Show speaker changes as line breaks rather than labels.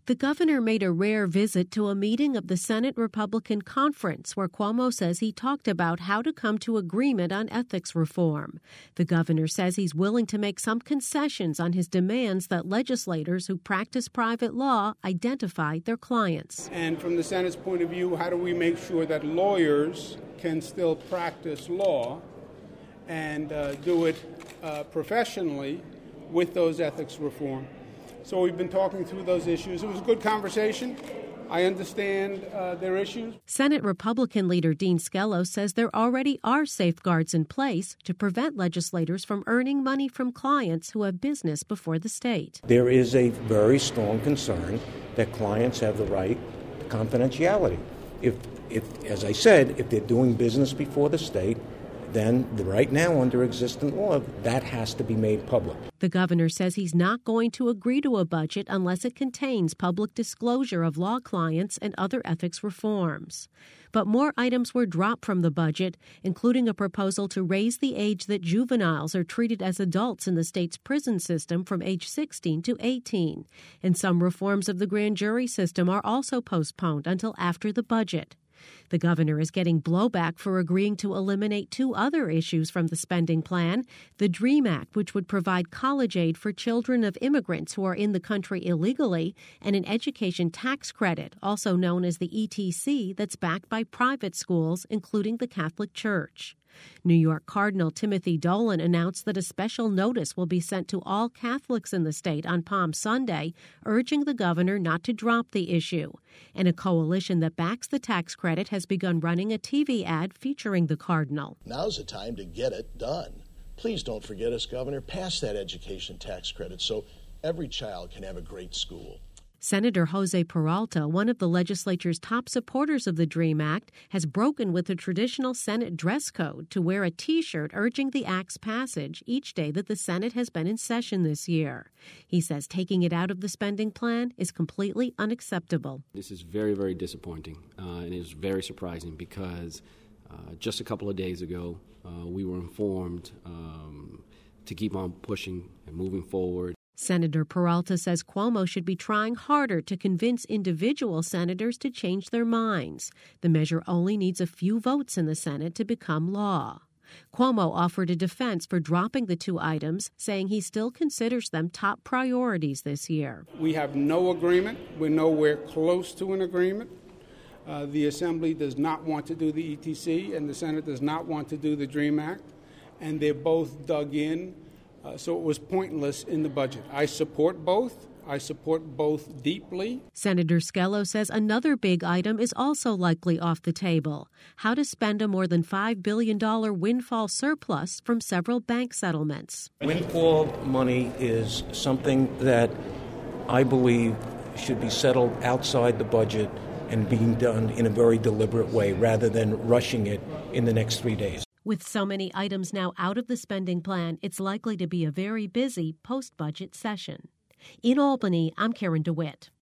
The governor made a rare visit to a meeting of the Senate Republican Conference where Cuomo says he talked about how to come to agreement on ethics reform. The governor says he's willing to make some concessions on his demands that legislators who practice private law identify their clients.
And from the Senate's point of view, how do we make sure that lawyers can still practice law and do it professionally with those ethics reform? So we've been talking through those issues. It was a good conversation. I understand their issues.
Senate Republican leader Dean Skelos says there already are safeguards in place to prevent legislators from earning money from clients who have business before the state.
There is a very strong concern that clients have the right to confidentiality. If, as I said, if they're doing business before the state, then right now under existing law, that has to be made public.
The governor says he's not going to agree to a budget unless it contains public disclosure of law clients and other ethics reforms. But more items were dropped from the budget, including a proposal to raise the age that juveniles are treated as adults in the state's prison system from age 16 to 18. And some reforms of the grand jury system are also postponed until after the budget. The governor is getting blowback for agreeing to eliminate two other issues from the spending plan: the DREAM Act, which would provide college aid for children of immigrants who are in the country illegally, and an education tax credit, also known as the ETC, that's backed by private schools, including the Catholic Church. New York Cardinal Timothy Dolan announced that a special notice will be sent to all Catholics in the state on Palm Sunday, urging the governor not to drop the issue. And a coalition that backs the tax credit has begun running a TV ad featuring the cardinal.
Now's the time to get it done. Please don't forget us, Governor. Pass that education tax credit so every child can have a great school.
Senator Jose Peralta, one of the legislature's top supporters of the DREAM Act, has broken with the traditional Senate dress code to wear a T-shirt urging the act's passage each day that the Senate has been in session this year. He says taking it out of the spending plan is completely unacceptable.
This is very, very disappointing, and it is very surprising because just a couple of days ago, we were informed to keep on pushing and moving forward.
Senator Peralta says Cuomo should be trying harder to convince individual senators to change their minds. The measure only needs a few votes in the Senate to become law. Cuomo offered a defense for dropping the two items, saying he still considers them top priorities this year.
We have no agreement. We're nowhere close to an agreement. The Assembly does not want to do the ETC, and the Senate does not want to do the DREAM Act, and they're both dug in. So it was pointless in the budget. I support both. I support both deeply.
Senator Skelos says another big item is also likely off the table: how to spend a more than $5 billion windfall surplus from several bank settlements.
Windfall money is something that I believe should be settled outside the budget and being done in a very deliberate way rather than rushing it in the next 3 days.
With so many items now out of the spending plan, it's likely to be a very busy post-budget session. In Albany, I'm Karen DeWitt.